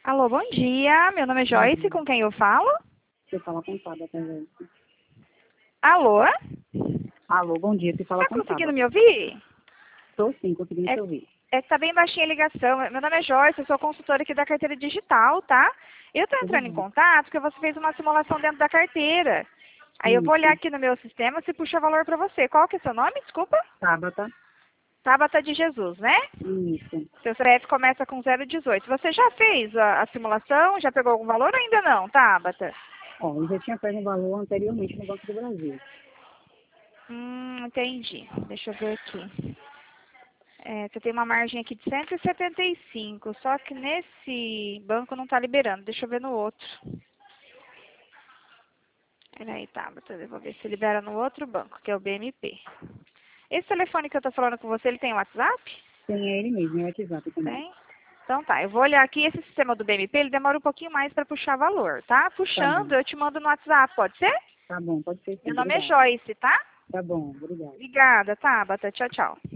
Alô, bom dia. Meu nome é Joyce, com quem eu falo? Você fala com Tabata também. Alô? Alô, bom dia. Você fala Tá com conseguindo Tabata. me ouvir? Estou sim, conseguindo te ouvir. É que tá bem baixinha a ligação. Meu nome é Joyce, eu sou consultora aqui da carteira digital, tá? Eu tô Tudo entrando em bem. contato porque você fez uma simulação dentro da carteira. Aí eu vou olhar Isso. aqui no meu sistema se puxa valor pra você. Qual que é seu nome? Desculpa. Tabata. Tabata de Jesus, né? Isso. Seu CPF começa com 018. Você já fez a simulação? Já pegou algum valor ou ainda não, Tabata? Ó, eu já tinha pego um valor anteriormente no Banco do Brasil. Entendi. Deixa eu ver aqui. Você tem uma margem aqui de 175, só que nesse banco não está liberando. Deixa eu ver no outro. Peraí, tá, eu vou ver se libera no outro banco, que é o BMP. Esse telefone que eu tô falando com você, ele tem WhatsApp? Tem ele mesmo, é o WhatsApp também. Tem? Então tá, eu vou olhar aqui, esse sistema do BMP, ele demora um pouquinho mais para puxar valor, tá? Tá bom. Puxando, eu te mando no WhatsApp, pode ser? Tá bom, pode ser sim. Meu nome é Obrigada. Joyce, tá? Tá bom, obrigada. Obrigada, Tabata. Tchau, tchau.